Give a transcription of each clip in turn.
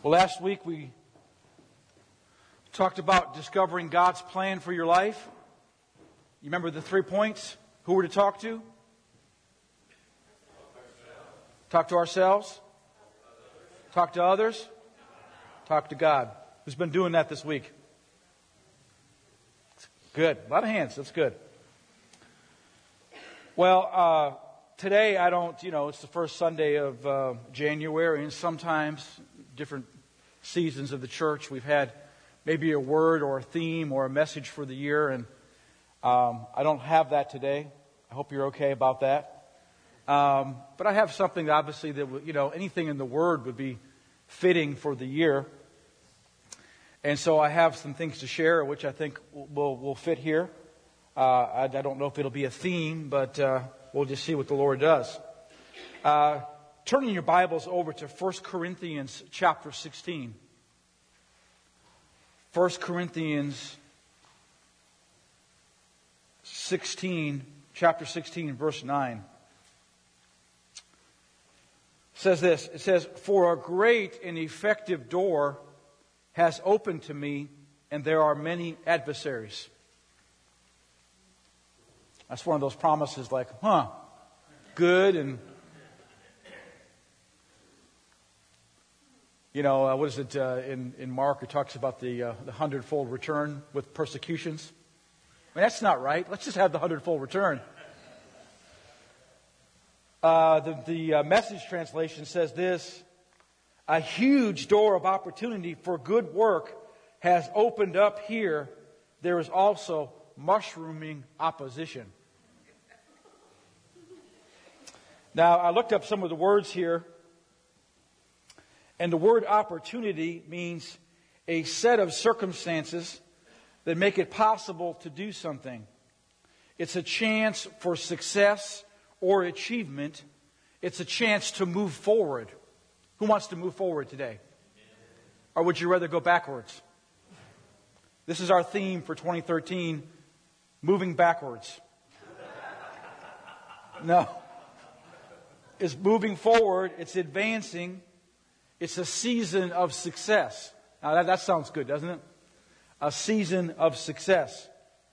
Well, last week we talked about discovering God's plan for your life. You remember the 3 points? Who we're to talk to? Talk to ourselves. Talk to others. Talk to God. Who's been doing that this week? Good. A lot of hands. That's good. Well, today I don't, it's the first Sunday of January, and sometimes different seasons of the church we've had maybe a word or a theme or a message for the year, and I don't have that today. I hope you're okay about that. But I have something obviously that, anything in the Word would be fitting for the year. And so I have some things to share which I think will fit here. I don't know if it'll be a theme, but we'll just see what the Lord does. Turning your Bibles over to 1 Corinthians chapter 16. 1 Corinthians 16, chapter 16, verse 9. Says this. It says, "For a great and effective door has opened to me, and there are many adversaries." That's one of those promises like, good. And, what is it in Mark? It talks about the 100-fold return with persecutions. I mean, that's not right. Let's just have the 100-fold return. The Message translation says this: "A huge door of opportunity for good work has opened up here. There is also mushrooming opposition." Now, I looked up some of the words here, and the word opportunity means a set of circumstances that make it possible to do something. It's a chance for success or achievement. It's a chance to move forward. Who wants to move forward today? Or would you rather go backwards? This is our theme for 2013, moving backwards. No. It's moving forward. It's advancing. It's a season of success. Now that sounds good, doesn't it? A season of success.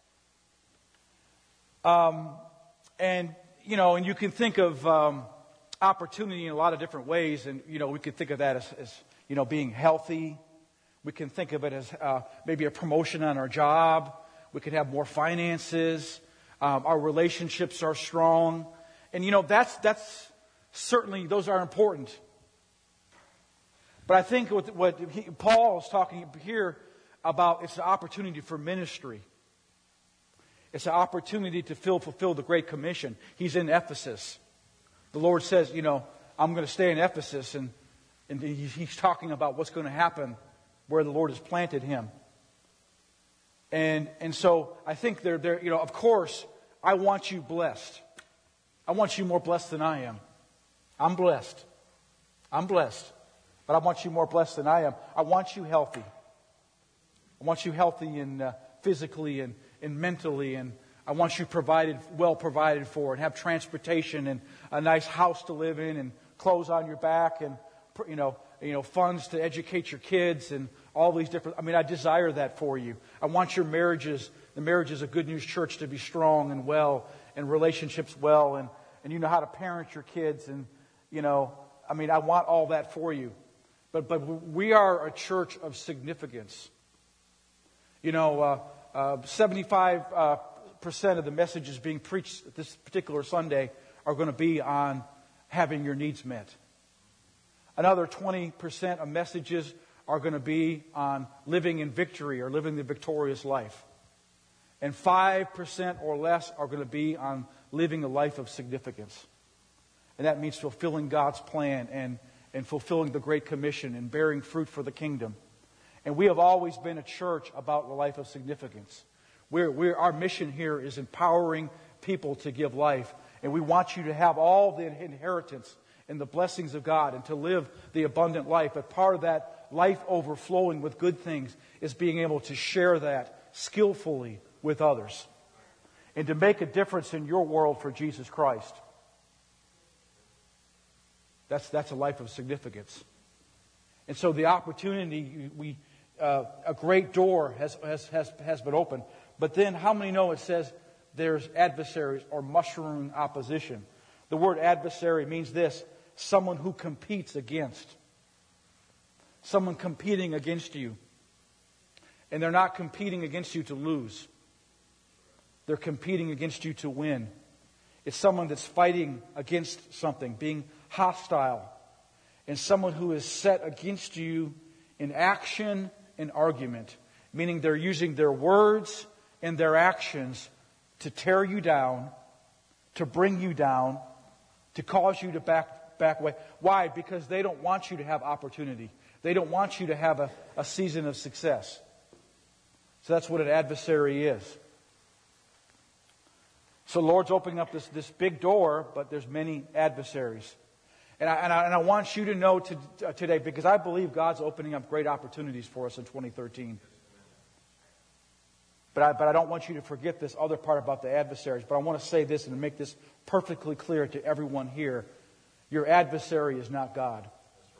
And you can think of opportunity in a lot of different ways. And, we could think of that as being healthy. We can think of it as maybe a promotion on our job. We could have more finances. Our relationships are strong. And, that's certainly, those are important. But I think what Paul is talking here about, it's an opportunity for ministry. It's an opportunity to fulfill the Great Commission. He's in Ephesus. The Lord says, I'm going to stay in Ephesus, and he's talking about what's going to happen where the Lord has planted him. And so I think of course, I want you blessed. I want you more blessed than I am. I'm blessed. But I want you more blessed than I am. I want you healthy. I want you healthy and physically and mentally, and I want you well provided for, and have transportation and a nice house to live in, and clothes on your back, and funds to educate your kids, and all these different. I desire that for you. I want your marriages, the marriages of Good News Church, to be strong and well, and relationships well, and you know how to parent your kids, and I want all that for you. But we are a church of significance. 75% of the messages being preached this particular Sunday are going to be on having your needs met. Another 20% of messages are going to be on living in victory or living the victorious life. And 5% or less are going to be on living a life of significance. And that means fulfilling God's plan and fulfilling the Great Commission and bearing fruit for the kingdom. And we have always been a church about the life of significance. Our mission here is empowering people to give life. And we want you to have all the inheritance and the blessings of God and to live the abundant life. But part of that life overflowing with good things is being able to share that skillfully with others. And to make a difference in your world for Jesus Christ. That's a life of significance. And so the opportunity, a great door has been opened. But then how many know it says there's adversaries or mushroom opposition? The word adversary means this: someone who competes against. Someone competing against you. And they're not competing against you to lose. They're competing against you to win. It's someone that's fighting against something, being hostile. And someone who is set against you in action and argument. Meaning they're using their words and their actions to tear you down, to bring you down, to cause you to back away. Why? Because they don't want you to have opportunity. They don't want you to have a season of success. So that's what an adversary is. So the Lord's opening up this big door, but there's many adversaries. And I want you to know today, because I believe God's opening up great opportunities for us in 2013. But I don't want you to forget this other part about the adversaries. But I want to say this and make this perfectly clear to everyone here. Your adversary is not God.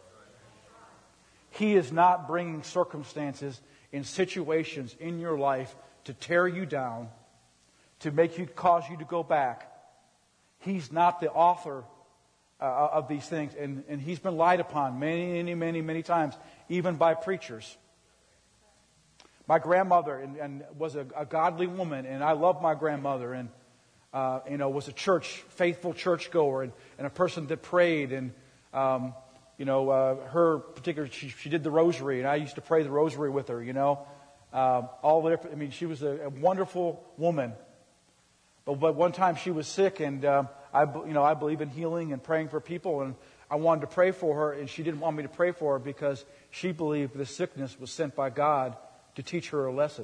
He is not bringing circumstances in situations in your life to tear you down, to cause you to go back. He's not the author of these things. And he's been lied upon many times, even by preachers. My grandmother was a godly woman, and I loved my grandmother, and was a faithful churchgoer, and a person that prayed, and her particular, she did the rosary, and I used to pray the rosary with her. She was a wonderful woman. But one time she was sick, and I believe in healing and praying for people, and I wanted to pray for her, and she didn't want me to pray for her because she believed this sickness was sent by God to teach her a lesson.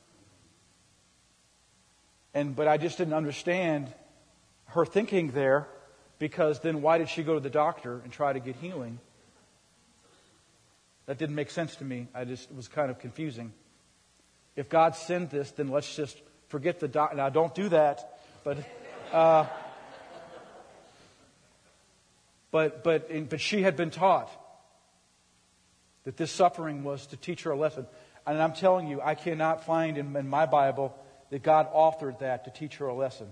But I just didn't understand her thinking there, because then why did she go to the doctor and try to get healing? That didn't make sense to me. It was kind of confusing. If God sent this, then let's just forget the doctor. Now, don't do that. But she had been taught that this suffering was to teach her a lesson. And I'm telling you, I cannot find in my Bible that God authored that to teach her a lesson.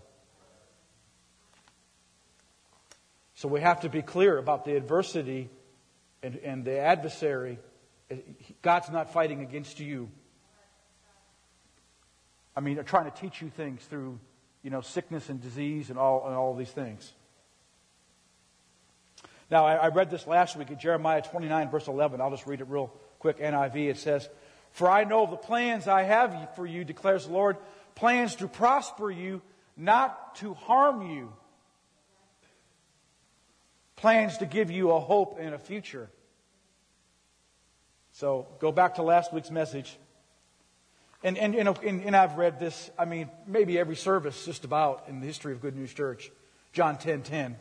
So we have to be clear about the adversity and the adversary. God's not fighting against you. Trying to teach you things through, sickness and disease and all these things. Now, I read this last week in Jeremiah 29, verse 11. I'll just read it real quick, NIV. It says, "For I know the plans I have for you, declares the Lord, plans to prosper you, not to harm you. Plans to give you a hope and a future." So, go back to last week's message. And I've read this, maybe every service just about in the history of Good News Church. John 10:10.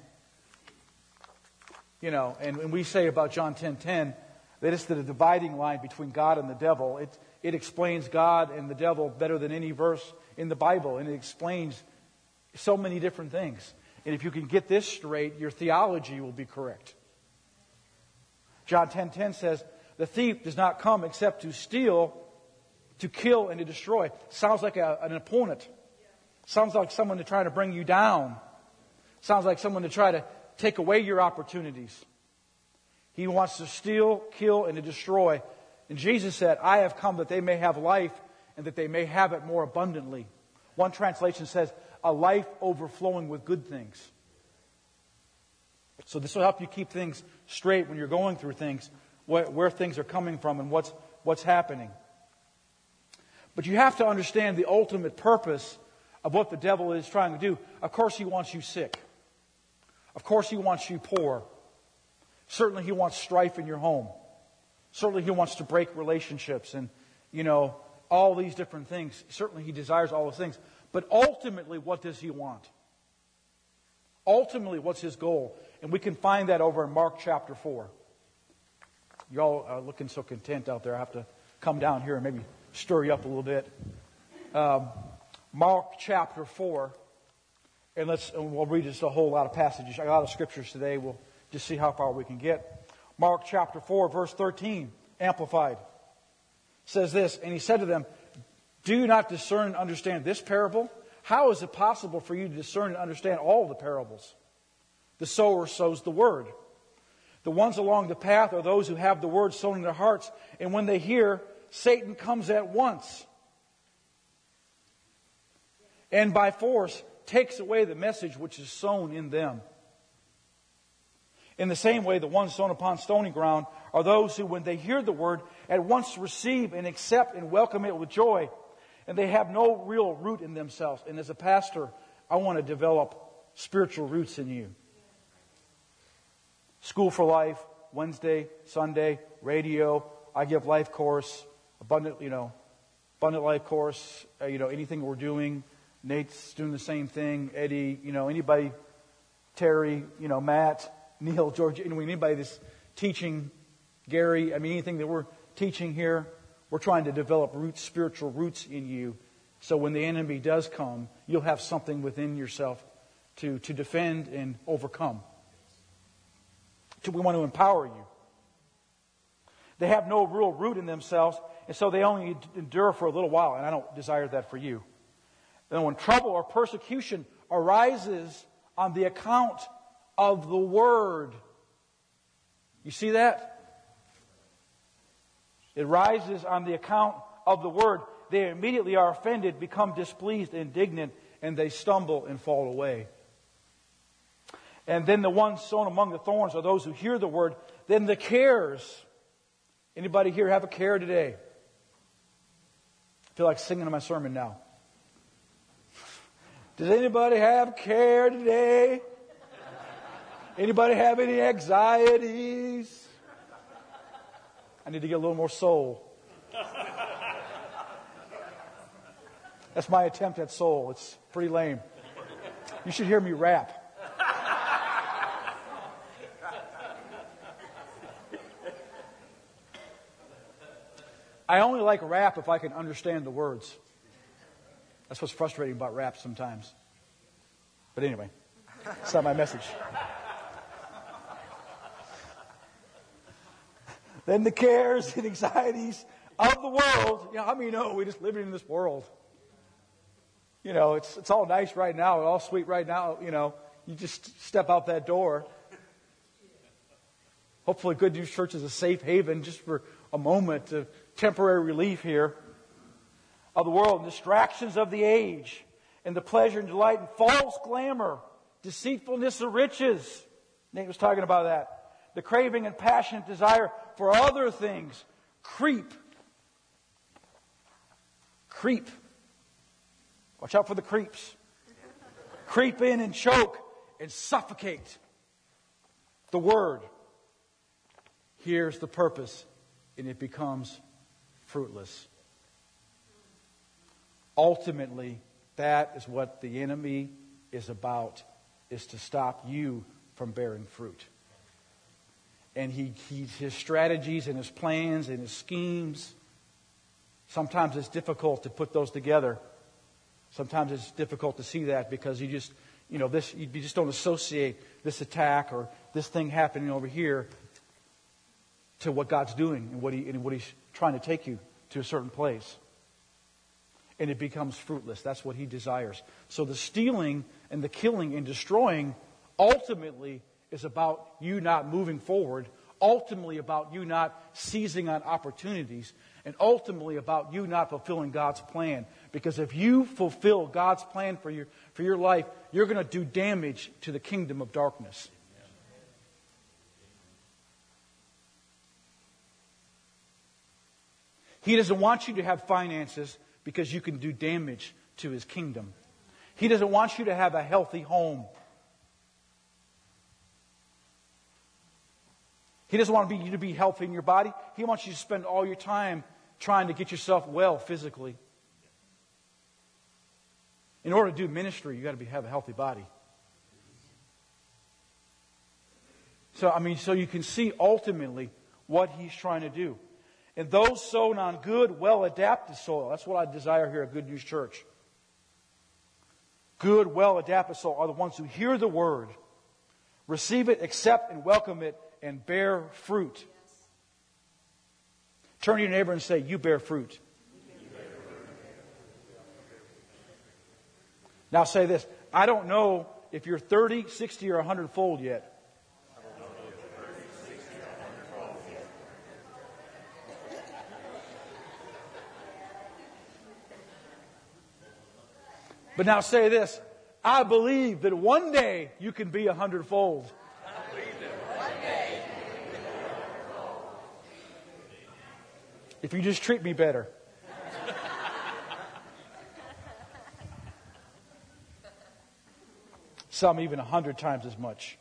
And we say about John 10:10 that it's the dividing line between God and the devil. It explains God and the devil better than any verse in the Bible. And it explains so many different things. And if you can get this straight, your theology will be correct. John 10:10 says, "The thief does not come except to steal, to kill, and to destroy." Sounds like an opponent. Sounds like someone to try to bring you down. Sounds like someone to try to take away your opportunities. He wants to steal, kill, and to destroy. And Jesus said, "I have come that they may have life and that they may have it more abundantly." One translation says, "a life overflowing with good things." So this will help you keep things straight when you're going through things, where things are coming from and what's happening. But you have to understand the ultimate purpose of what the devil is trying to do. Of course, he wants you sick. Of course, he wants you poor. Certainly, he wants strife in your home. Certainly, he wants to break relationships and, all these different things. Certainly, he desires all those things. But ultimately, what does he want? Ultimately, what's his goal? And we can find that over in Mark chapter 4. Y'all are looking so content out there. I have to come down here and maybe stir you up a little bit. Mark chapter 4. And we'll read just a whole lot of passages, a lot of scriptures today. We'll just see how far we can get. Mark chapter 4, verse 13, Amplified, says this, and he said to them, do you not discern and understand this parable? How is it possible for you to discern and understand all the parables? The sower sows the word. The ones along the path are those who have the word sown in their hearts, and when they hear, Satan comes at once and by force takes away the message which is sown in them. In the same way, the ones sown upon stony ground are those who, when they hear the word, at once receive and accept and welcome it with joy, and they have no real root in themselves. And as a pastor, I want to develop spiritual roots in you. School for Life, Wednesday, Sunday, radio, I give life course, abundant life course, anything we're doing. Nate's doing the same thing. Eddie, anybody, Terry, Matt, Neil, George, anybody that's teaching, Gary, anything that we're teaching here, we're trying to develop roots, spiritual roots in you. So when the enemy does come, you'll have something within yourself to defend and overcome. We want to empower you. They have no real root in themselves, and so they only endure for a little while, and I don't desire that for you. Then when trouble or persecution arises on the account of the word, you see that? It rises on the account of the word. They immediately are offended, become displeased, indignant, and they stumble and fall away. And then the ones sown among the thorns are those who hear the word. Then the cares. Anybody here have a care today? I feel like singing in my sermon now. Does anybody have care today? Anybody have any anxieties? I need to get a little more soul. That's my attempt at soul. It's pretty lame. You should hear me rap. I only like rap if I can understand the words. That's what's frustrating about rap sometimes. But anyway, that's not my message. Then the cares and anxieties of the world. We just live in this world. It's all nice right now, all sweet right now. You just step out that door. Hopefully Good News Church is a safe haven just for a moment of temporary relief here. Of the world, distractions of the age, and the pleasure and delight and false glamour, deceitfulness of riches. Nate was talking about that. The craving and passionate desire for other things. Creep. Watch out for the creeps. Creep in and choke and suffocate the word. Here's the purpose, and it becomes fruitless. Ultimately, that is what the enemy is about, is to stop you from bearing fruit. And his strategies and his plans and his schemes, sometimes it's difficult to put those together. Sometimes it's difficult to see that because you just don't associate this attack or this thing happening over here to what God's doing and what He's trying to take you to a certain place. And it becomes fruitless. That's what He desires. So the stealing and the killing and destroying ultimately is about you not moving forward, ultimately about you not seizing on opportunities, and ultimately about you not fulfilling God's plan. Because if you fulfill God's plan for your life, you're going to do damage to the kingdom of darkness. He doesn't want you to have finances because you can do damage to His kingdom. He doesn't want you to have a healthy home. He doesn't want you to be healthy in your body. He wants you to spend all your time trying to get yourself well physically. In order to do ministry, you've got to have a healthy body. So you can see ultimately what He's trying to do. And those sown on good, well-adapted soil. That's what I desire here at Good News Church. Good, well-adapted soil are the ones who hear the word, receive it, accept, and welcome it, and bear fruit. Turn to your neighbor and say, you bear fruit. Now say this. I don't know if you're 30, 60, or 100-fold yet. But now say this. I believe that one day you can be 100-fold. If you just treat me better. Some even 100 times as much.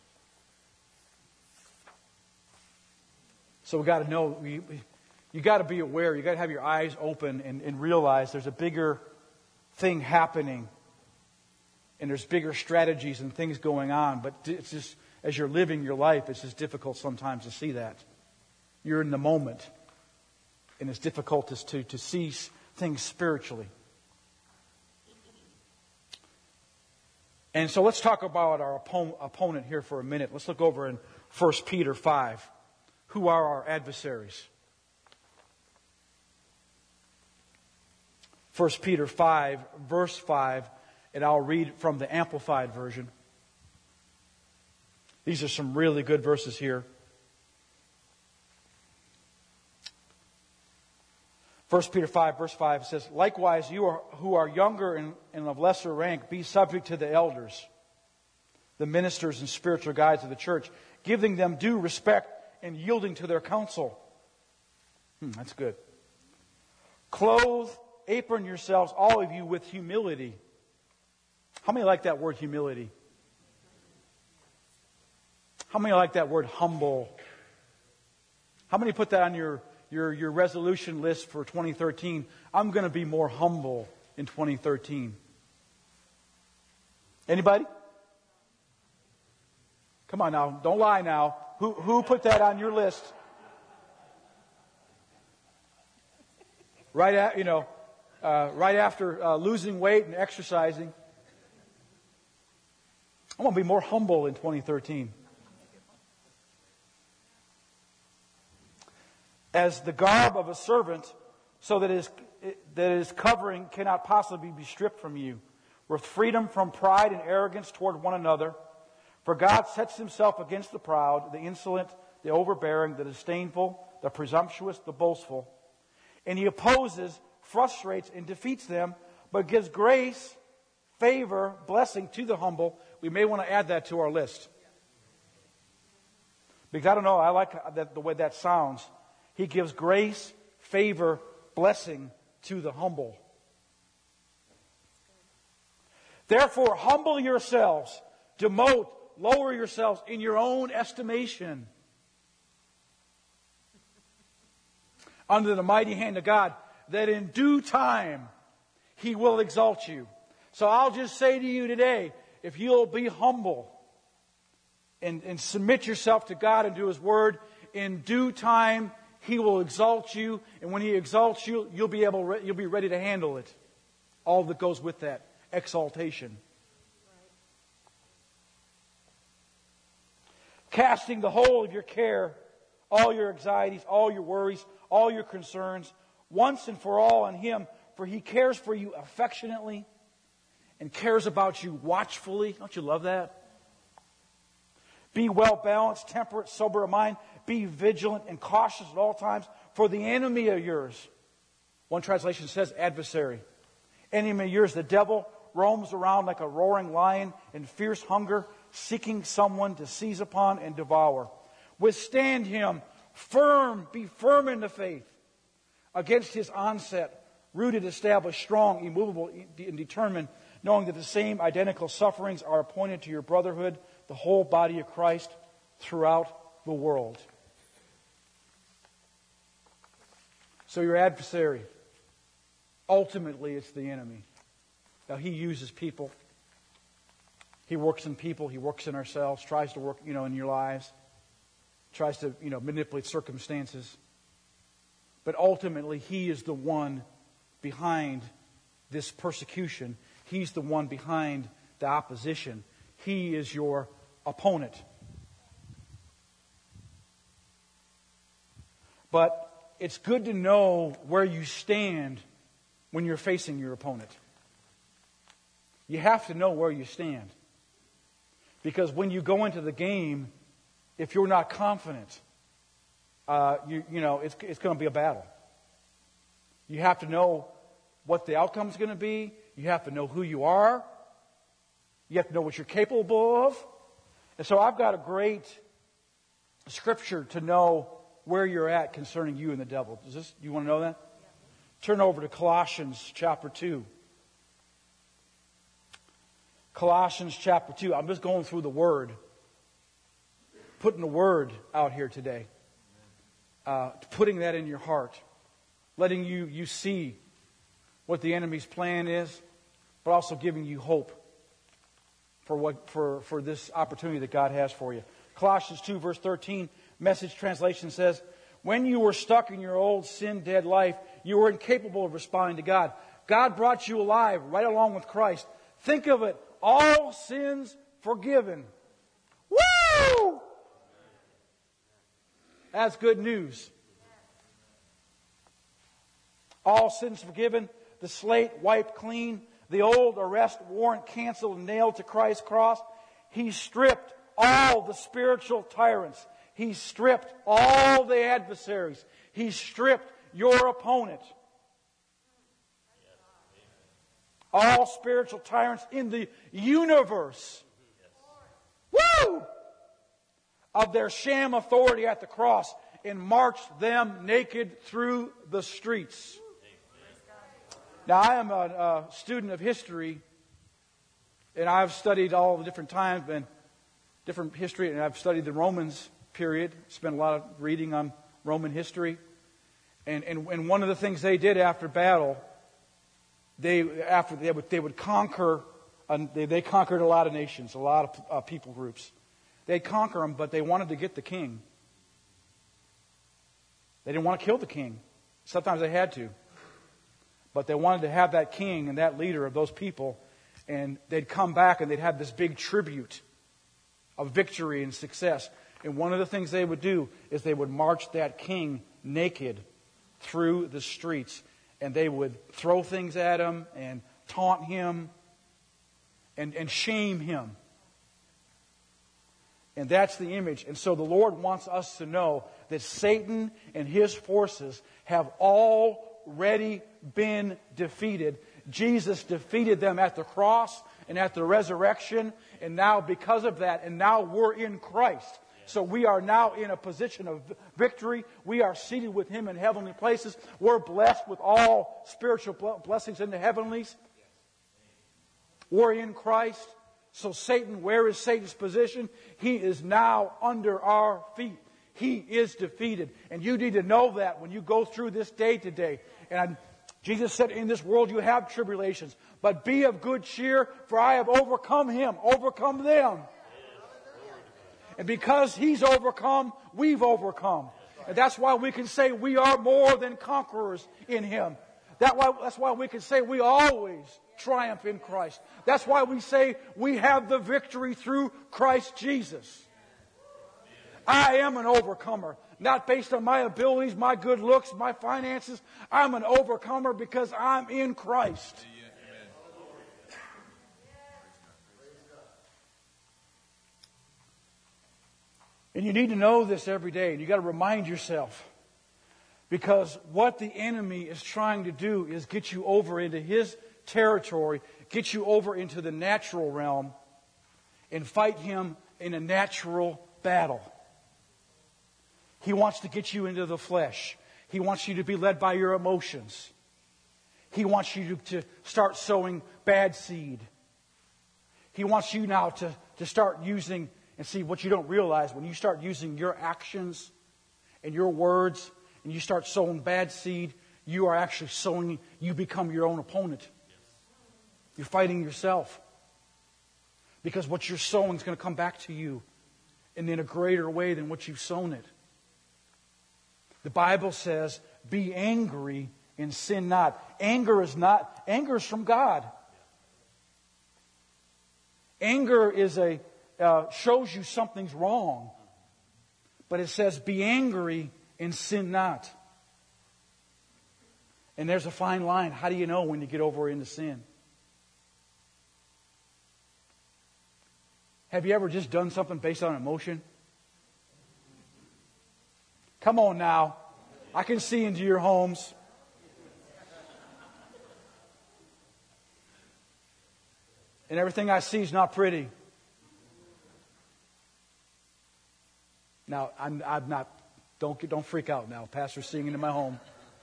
So we got to know, you got to be aware, you got to have your eyes open and realize there's a bigger thing happening. And there's bigger strategies and things going on. But it's just, as you're living your life, it's just difficult sometimes to see that. You're in the moment. And it's difficult to see things spiritually. And so let's talk about our opponent here for a minute. Let's look over in 1 Peter 5. Who are our adversaries? 1 Peter 5, verse 5, and I'll read from the Amplified Version. These are some really good verses here. 1 Peter 5, verse 5 says, likewise, you who are younger and of lesser rank, be subject to the elders, the ministers and spiritual guides of the church, giving them due respect and yielding to their counsel. That's good. Clothe, apron yourselves, all of you, with humility. How many like that word humility? How many like that word humble? How many put that on your resolution list for 2013? I'm going to be more humble in 2013. Anybody? Come on now, don't lie now. Who put that on your list? Right after losing weight and exercising. I want to be more humble in 2013. As the garb of a servant, so that his covering cannot possibly be stripped from you, with freedom from pride and arrogance toward one another. For God sets himself against the proud, the insolent, the overbearing, the disdainful, the presumptuous, the boastful. And he opposes, frustrates, and defeats them, but gives grace, favor, blessing to the humble. We may want to add that to our list. Because I don't know, I like the way that sounds. He gives grace, favor, blessing to the humble. Therefore, humble yourselves, demote, lower yourselves in your own estimation, under the mighty hand of God, that in due time He will exalt you. So I'll just say to you today, if you'll be humble and submit yourself to God and to His Word, in due time He will exalt you, and when He exalts you, you'll be ready to handle it. All that goes with that exaltation. Casting the whole of your care, all your anxieties, all your worries, all your concerns, once and for all on Him, for He cares for you affectionately and cares about you watchfully. Don't you love that? Be well balanced, temperate, sober of mind. Be vigilant and cautious at all times, for the enemy of yours, one translation says adversary. Enemy of yours, the devil, roams around like a roaring lion in fierce hunger, seeking someone to seize upon and devour. Withstand him, be firm in the faith, against his onset, rooted, established, strong, immovable, and determined, knowing that the same identical sufferings are appointed to your brotherhood, the whole body of Christ, throughout the world. So your adversary, ultimately it's the enemy. Now he uses people. He works in people. He works in ourselves. Tries to work, in your lives. Tries to, manipulate circumstances. But ultimately, he is the one behind this persecution. He's the one behind the opposition. He is your opponent. But it's good to know where you stand when you're facing your opponent. You have to know where you stand. Because when you go into the game, if you're not confident, it's going to be a battle. You have to know what the outcome is going to be. You have to know who you are. You have to know what you're capable of. And so I've got a great scripture to know where you're at concerning you and the devil. You want to know that? Turn over to Colossians chapter 2. Colossians chapter 2. I'm just going through the Word. Putting the Word out here today. Putting that in your heart. Letting you see what the enemy's plan is, but also giving you hope for this opportunity that God has for you. Colossians 2 verse 13, Message translation says, when you were stuck in your old sin-dead life, you were incapable of responding to God. God brought you alive right along with Christ. Think of it, all sins forgiven. Woo! That's good news. All sins forgiven, the slate wiped clean, the old arrest warrant canceled and nailed to Christ's cross. He stripped all the spiritual tyrants. He stripped all the adversaries. He stripped your opponent. All spiritual tyrants in the universe. Woo! Of their sham authority at the cross and marched them naked through the streets. Now, I am a student of history, and I've studied all the different times and different history, and I've studied the Romans period. Spent a lot of reading on Roman history. And one of the things they did after battle, they would conquer. They conquered a lot of nations, a lot of people groups. They'd conquer them, but they wanted to get the king. They didn't want to kill the king. Sometimes they had to. But they wanted to have that king and that leader of those people, and they'd come back and they'd have this big tribute of victory and success. And one of the things they would do is they would march that king naked through the streets, and they would throw things at him and taunt him and shame him. And that's the image. And so the Lord wants us to know that Satan and his forces have already been defeated. Jesus defeated them at the cross and at the resurrection. And now because of that, and now we're in Christ. So we are now in a position of victory. We are seated with Him in heavenly places. We're blessed with all spiritual blessings in the heavenlies. We're in Christ. So Satan, where is Satan's position? He is now under our feet. He is defeated. And you need to know that when you go through this day today. And Jesus said, in this world you have tribulations. But be of good cheer, for I have overcome him, overcome them. And because He's overcome, we've overcome. And that's why we can say we are more than conquerors in Him. That's why we can say we always triumph in Christ. That's why we say we have the victory through Christ Jesus. I am an overcomer. Not based on my abilities, my good looks, my finances. I'm an overcomer because I'm in Christ. And you need to know this every day. And you've got to remind yourself. Because what the enemy is trying to do is get you over into his territory, get you over into the natural realm, and fight him in a natural battle. He wants to get you into the flesh. He wants you to be led by your emotions. He wants you to start sowing bad seed. He wants you now to start using, and see what you don't realize, when you start using your actions and your words, and you start sowing bad seed, you are actually sowing, you become your own opponent. You're fighting yourself. Because what you're sowing is going to come back to you and in a greater way than what you've sown it. The Bible says, be angry and sin not. Anger is from God. Anger is shows you something's wrong. But it says, be angry and sin not. And there's a fine line. How do you know when you get over into sin? Have you ever just done something based on emotion? Come on now. I can see into your homes. And everything I see is not pretty. Now, I'm not, don't freak out now. Pastor's singing in my home.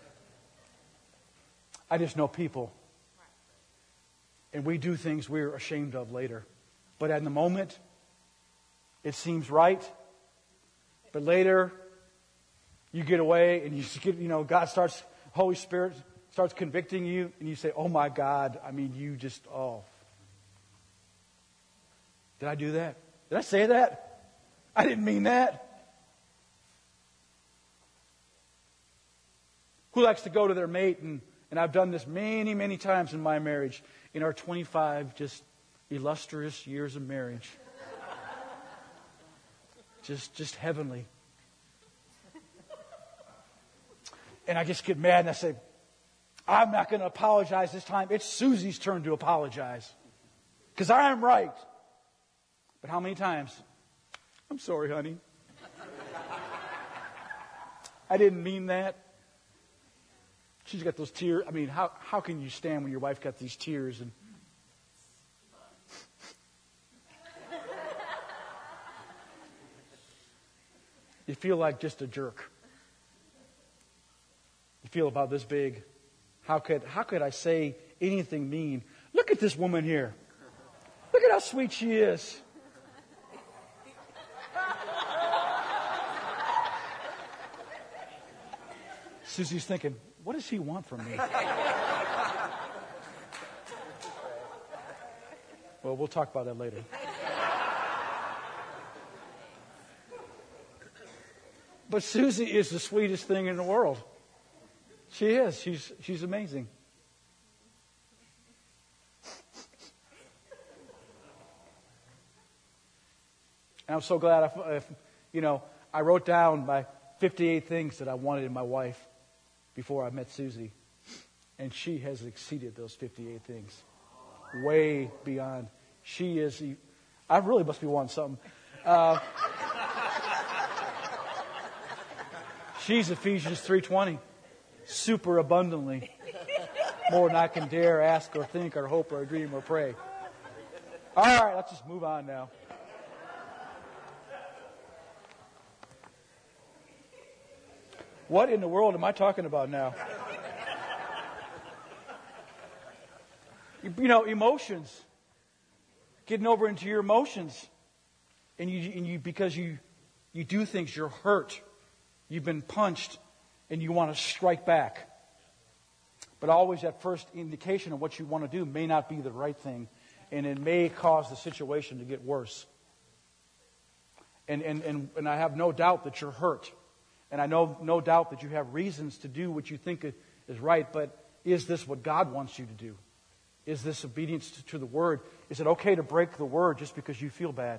I just know people. And we do things we're ashamed of later. But at the moment, it seems right. But later, you get away and God starts, Holy Spirit starts convicting you. And you say, oh my God, you just, Did I do that? Did I say that? I didn't mean that. Who likes to go to their mate, and I've done this many, many times in my marriage, in our 25 just illustrious years of marriage. Just heavenly. And I just get mad and I say, I'm not going to apologize this time. It's Susie's turn to apologize. Because I am right. But how many times? I'm sorry, honey. I didn't mean that. She's got those tears. How can you stand when your wife got these tears? And you feel like just a jerk. You feel about this big. How could I say anything mean? Look at this woman here. Look at how sweet she is. Susie's thinking, what does he want from me? Well, we'll talk about that later. But Susie is the sweetest thing in the world. She is. She's amazing. And I'm so glad I wrote down my 58 things that I wanted in my wife before I met Susie. And she has exceeded those 58 things. Way beyond. She is... I really must be wanting something. She's Ephesians 3:20. Super abundantly. More than I can dare ask or think or hope or dream or pray. All right, let's just move on now. What in the world am I talking about now? Emotions. Getting over into your emotions. And you because you do things, you're hurt. You've been punched and you want to strike back. But always that first indication of what you want to do may not be the right thing. And it may cause the situation to get worse. And I have no doubt that you're hurt. And I know no doubt that you have reasons to do what you think is right. But is this what God wants you to do? Is this obedience to the Word? Is it okay to break the Word just because you feel bad?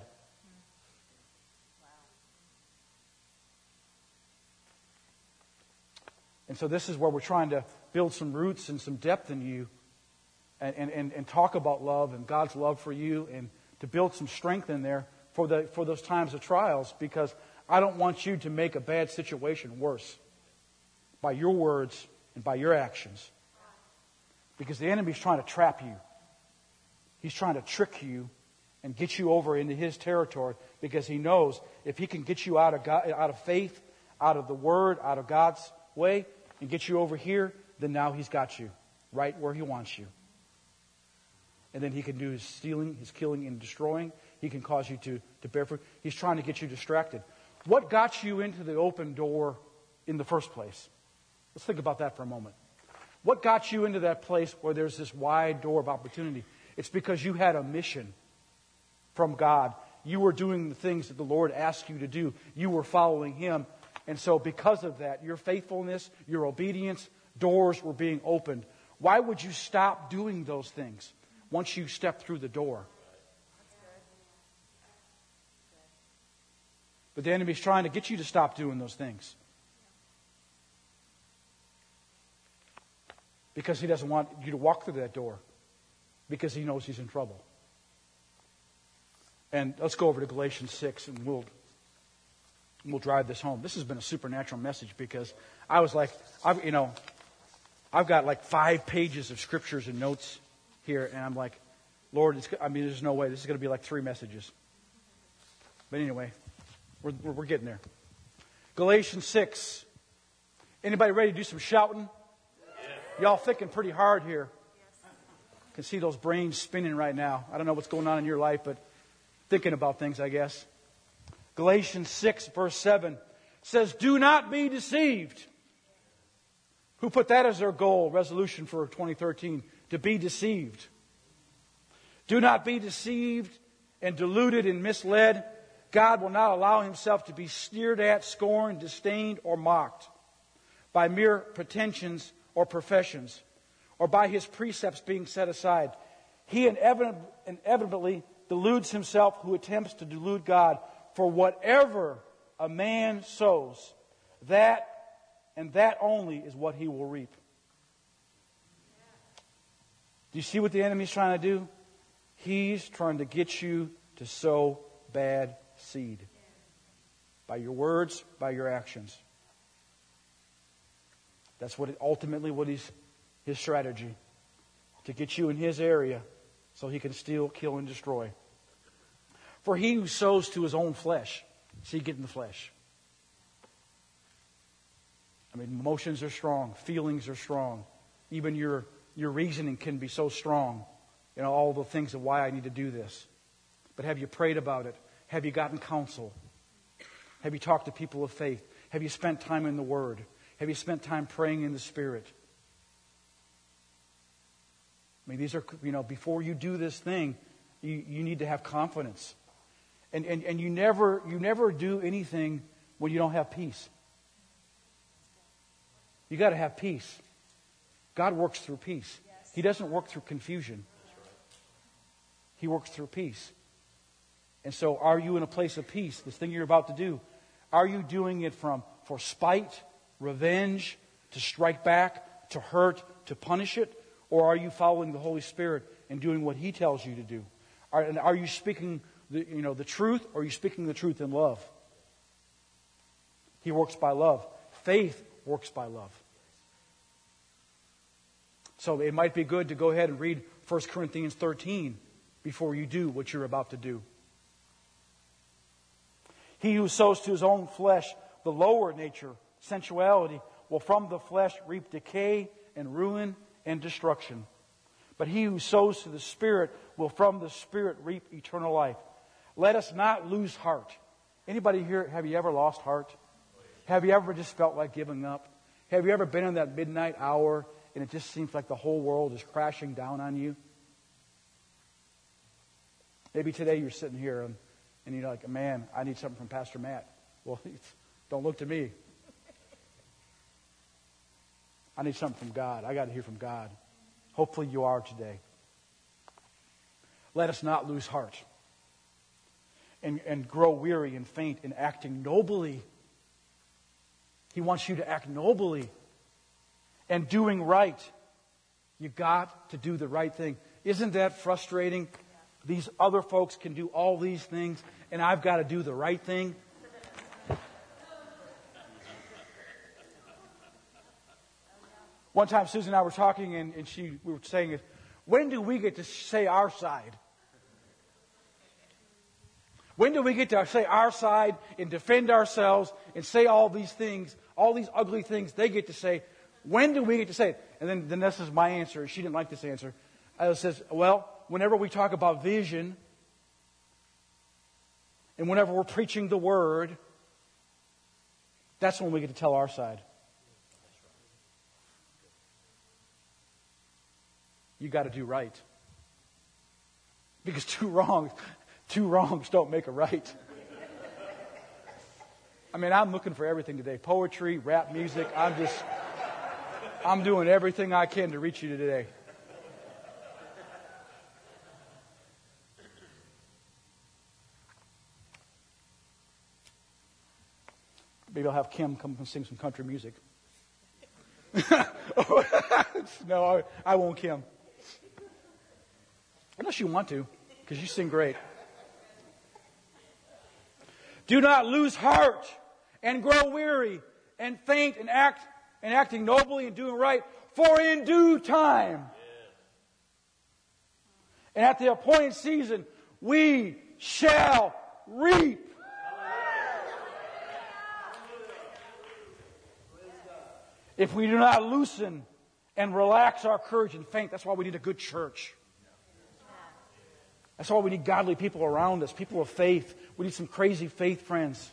And so this is where we're trying to build some roots and some depth in you and talk about love and God's love for you and to build some strength in there for those times of trials, because I don't want you to make a bad situation worse by your words and by your actions. Because the enemy's trying to trap you. He's trying to trick you and get you over into his territory, because he knows if he can get you out of faith, out of the Word, out of God's way, and get you over here, then now he's got you right where he wants you. And then he can do his stealing, his killing, and destroying. He can cause you to bear fruit. He's trying to get you distracted. What got you into the open door in the first place? Let's think about that for a moment. What got you into that place where there's this wide door of opportunity? It's because you had a mission from God. You were doing the things that the Lord asked you to do. You were following Him. And so because of that, your faithfulness, your obedience, doors were being opened. Why would you stop doing those things once you step through the door? But the enemy's trying to get you to stop doing those things. because he doesn't want you to walk through that door, because he knows he's in trouble. And let's go over to Galatians 6, and we'll drive this home. This has been a supernatural message, because I was like, I've got like 5 pages of scriptures and notes here, and I'm like, Lord, there's no way. This is going to be like 3 messages. But anyway, we're getting there. Galatians 6. Anybody ready to do some shouting? Yes. Y'all thinking pretty hard here. Yes. I can see those brains spinning right now. I don't know what's going on in your life, but thinking about things, I guess. Galatians 6, verse 7 says, do not be deceived. Who put that as their goal, resolution for 2013? To be deceived. Do not be deceived and deluded and misled. God will not allow himself to be sneered at, scorned, disdained, or mocked by mere pretensions or professions, or by his precepts being set aside. He inevitably deludes himself who attempts to delude God. For whatever a man sows, that and that only is what he will reap. Do you see what the enemy's trying to do? He's trying to get you to sow bad seed. By your words, by your actions. That's ultimately what his strategy. To get you in his area so he can steal, kill, and destroy. For he who sows to his own flesh, see, get in the flesh. Emotions are strong. Feelings are strong. Even your reasoning can be so strong. All the things of why I need to do this. But have you prayed about it? Have you gotten counsel? Have you talked to people of faith? Have you spent time in the Word? Have you spent time praying in the Spirit? These are, before you do this thing, you need to have confidence. And you never do anything when you don't have peace. You got to have peace. God works through peace. He doesn't work through confusion. He works through peace. And so, are you in a place of peace? This thing you're about to do, are you doing it for spite, revenge, to strike back, to hurt, to punish it, or are you following the Holy Spirit and doing what He tells you to do? Are you speaking the truth, or are you speaking the truth in love? He works by love. Faith works by love. So it might be good to go ahead and read 1 Corinthians 13 before you do what you're about to do. He who sows to his own flesh the lower nature, sensuality, will from the flesh reap decay and ruin and destruction. But he who sows to the Spirit will from the Spirit reap eternal life. Let us not lose heart. Anybody here, have you ever lost heart? Have you ever just felt like giving up? Have you ever been in that midnight hour and it just seems like the whole world is crashing down on you? Maybe today you're sitting here and you're like, man, I need something from Pastor Matt. Well, don't look to me. I need something from God. I got to hear from God. Hopefully you are today. Let us not lose heart and grow weary and faint in acting nobly. He wants you to act nobly and doing right. You got to do the right thing. Isn't that frustrating? These other folks can do all these things, and I've got to do the right thing. One time, Susan and I were talking, and we were saying, when do we get to say our side? When do we get to say our side and defend ourselves and say all these things, all these ugly things they get to say? When do we get to say it? And then this is my answer. She didn't like this answer. I says, well, whenever we talk about vision and whenever we're preaching the Word, that's when we get to tell our side. You got to do right. Because two wrongs don't make a right. I'm looking for everything today. Poetry, rap music. I'm doing everything I can to reach you today. Maybe I'll have Kim come and sing some country music. No, I won't, Kim. Unless you want to, because you sing great. Do not lose heart and grow weary and faint and acting nobly and doing right, for in due time and at the appointed season we shall reap. If we do not loosen and relax our courage and faint, that's why we need a good church. That's why we need godly people around us, people of faith. We need some crazy faith friends.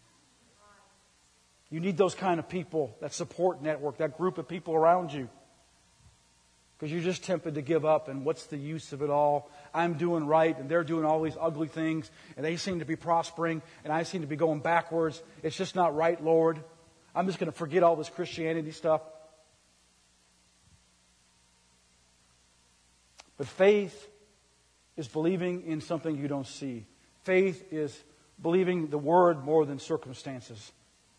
You need those kind of people, that support network, that group of people around you. Because you're just tempted to give up, and what's the use of it all? I'm doing right, and they're doing all these ugly things, and they seem to be prospering, and I seem to be going backwards. It's just not right, Lord. I'm just going to forget all this Christianity stuff. But faith is believing in something you don't see. Faith is believing the Word more than circumstances.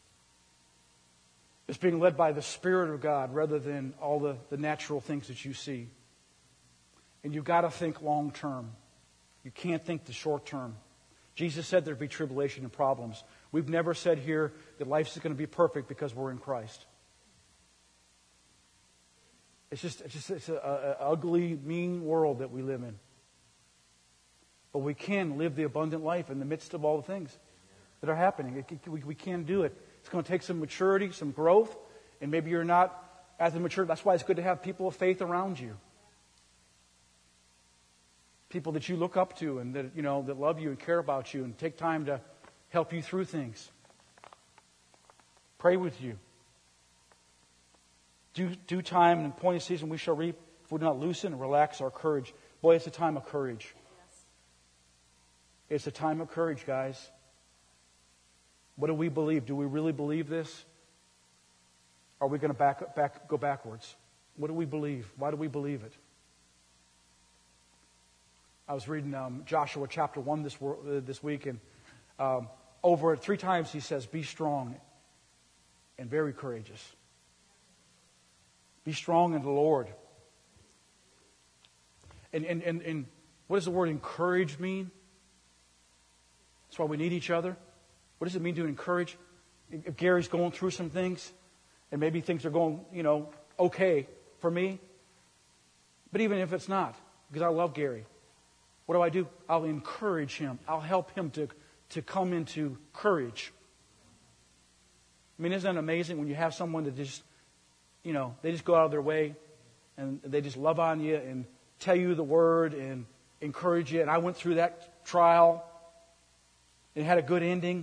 It's being led by the Spirit of God rather than all the natural things that you see. And you've got to think long term. You can't think the short term. Jesus said there'd be tribulation and problems. We've never said here that life's going to be perfect because we're in Christ. It's an ugly, mean world that we live in. But we can live the abundant life in the midst of all the things that are happening. We can do it. It's going to take some maturity, some growth, and maybe you're not at the maturity. That's why it's good to have people of faith around you. People that you look up to and that that love you and care about you and take time to help you through things. Pray with you. Due time and appointed season we shall reap if we do not loosen and relax our courage. Boy, it's a time of courage. Yes. It's a time of courage, guys. What do we believe? Do we really believe this? Are we going to go backwards? What do we believe? Why do we believe it? I was reading Joshua chapter 1 this week, and over it 3 times he says, be strong and very courageous. Be strong in the Lord. And what does the word encourage mean? That's why we need each other. What does it mean to encourage? If Gary's going through some things, and maybe things are going, okay for me. But even if it's not, because I love Gary, what do? I'll encourage him. I'll help him to come into courage. I mean, isn't that amazing when you have someone that just, they just go out of their way and they just love on you and tell you the word and encourage you. And I went through that trial and had a good ending.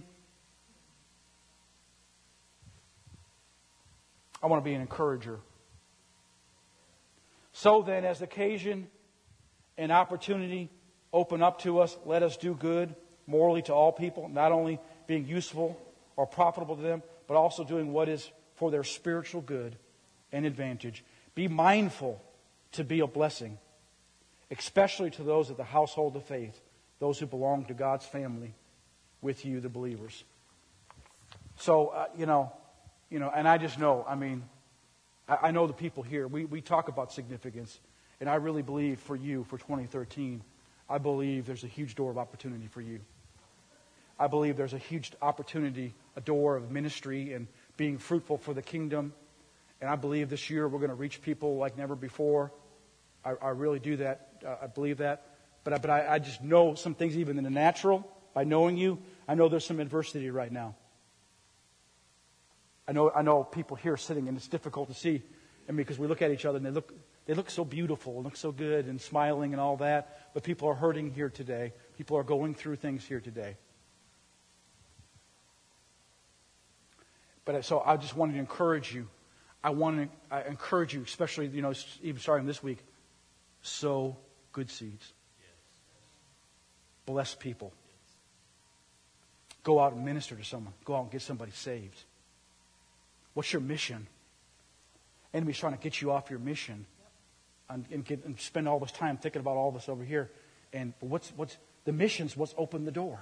I want to be an encourager. So then, as occasion and opportunity open up to us, let us do good morally to all people, not only being useful or profitable to them, but also doing what is for their spiritual good and advantage. Be mindful to be a blessing, especially to those of the household of faith, those who belong to God's family with you, the believers. So, and I just know, I know the people here. We talk about significance, and I really believe for you, for 2013, I believe there's a huge door of opportunity for you. I believe there's a huge opportunity, a door of ministry and being fruitful for the kingdom. And I believe this year we're going to reach people like never before. I really do that. I believe that. But I just know some things even in the natural. By knowing you, I know there's some adversity right now. I know people here sitting, and it's difficult to see, because we look at each other and they look so beautiful and look so good and smiling and all that. But people are hurting here today. People are going through things here today. But so I just wanted to encourage you. I encourage you, especially even starting this week, sow good seeds. Bless people. Go out and minister to someone. Go out and get somebody saved. What's your mission? Enemy's trying to get you off your mission and spend all this time thinking about all this over here. And what's the mission's what's opened the door.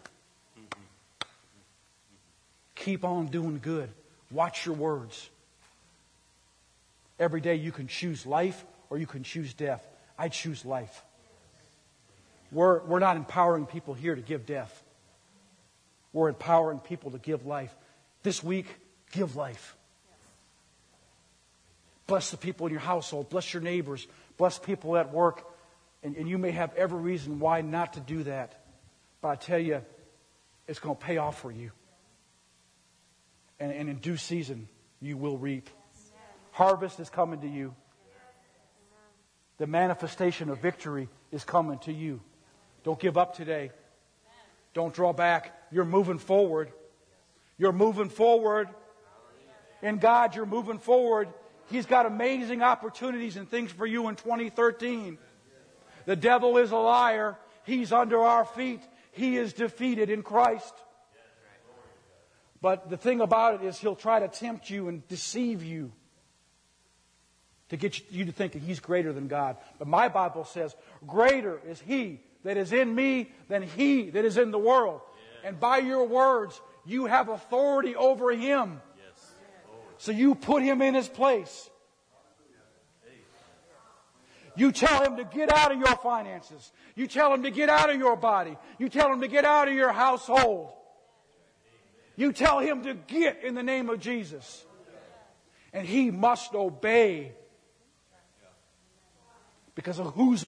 Keep on doing good. Watch your words. Every day you can choose life or you can choose death. I choose life. We're not empowering people here to give death. We're empowering people to give life. This week, give life. Bless the people in your household. Bless your neighbors. Bless people at work. And you may have every reason why not to do that. But I tell you, it's going to pay off for you. And in due season, you will reap. Harvest is coming to you. The manifestation of victory is coming to you. Don't give up today. Don't draw back. You're moving forward. You're moving forward. In God, you're moving forward. He's got amazing opportunities and things for you in 2013. The devil is a liar. He's under our feet. He is defeated in Christ. But the thing about it is he'll try to tempt you and deceive you to get you to think that he's greater than God. But my Bible says, greater is he that is in me than he that is in the world. Yeah. And by your words, you have authority over him. Yes. So you put him in his place. You tell him to get out of your finances. You tell him to get out of your body. You tell him to get out of your household. You tell him to get in the name of Jesus. And he must obey because of whose